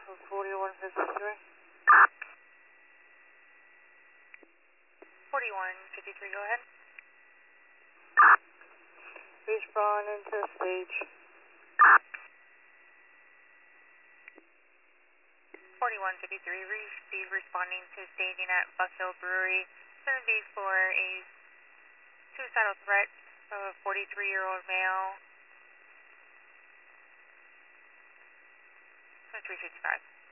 4153. 4153, go ahead. Respond into stage. 4153, receive responding to staging at Buck Hill Brewery. It's going to be for a suicidal threat of a 43-year-old male. 365.